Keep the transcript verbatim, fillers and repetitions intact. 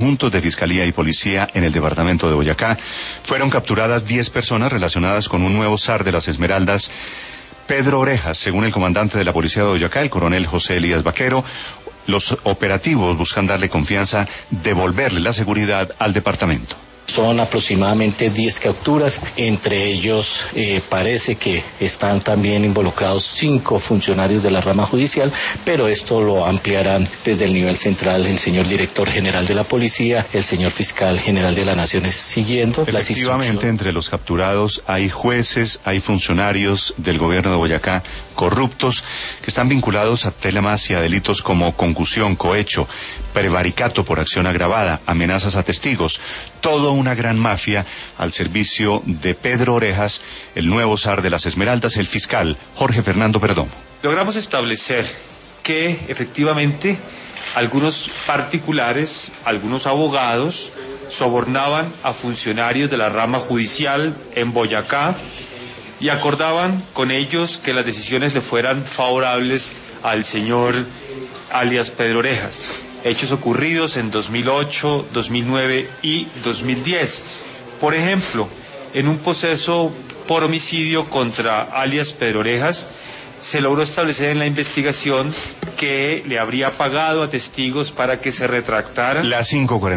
Juntos de Fiscalía y Policía en el departamento de Boyacá, fueron capturadas diez personas relacionadas con un nuevo zar de las Esmeraldas, Pedro Orejas, según el comandante de la Policía de Boyacá, el coronel José Elías Vaquero. Los operativos buscan darle confianza, devolverle la seguridad al departamento. Son aproximadamente diez capturas, entre ellos eh, parece que están también involucrados cinco funcionarios de la rama judicial, pero esto lo ampliarán desde el nivel central el señor director general de la policía, el señor fiscal general de la Nación, siguiendo las instrucciones. Efectivamente, entre los capturados hay jueces, hay funcionarios del gobierno de Boyacá corruptos que están vinculados a temas y a delitos como concusión, cohecho, prevaricato por acción agravada, amenazas a testigos, todo una gran mafia al servicio de Pedro Orejas, el nuevo zar de las Esmeraldas, el fiscal Jorge Fernando Perdomo. Logramos establecer que efectivamente algunos particulares, algunos abogados, sobornaban a funcionarios de la rama judicial en Boyacá y acordaban con ellos que las decisiones le fueran favorables al señor alias Pedro Orejas. Hechos ocurridos en dos mil ocho, dos mil nueve y dos mil diez. Por ejemplo, en un proceso por homicidio contra alias Pedro Orejas, se logró establecer en la investigación que le habría pagado a testigos para que se retractaran. Las cinco cuarenta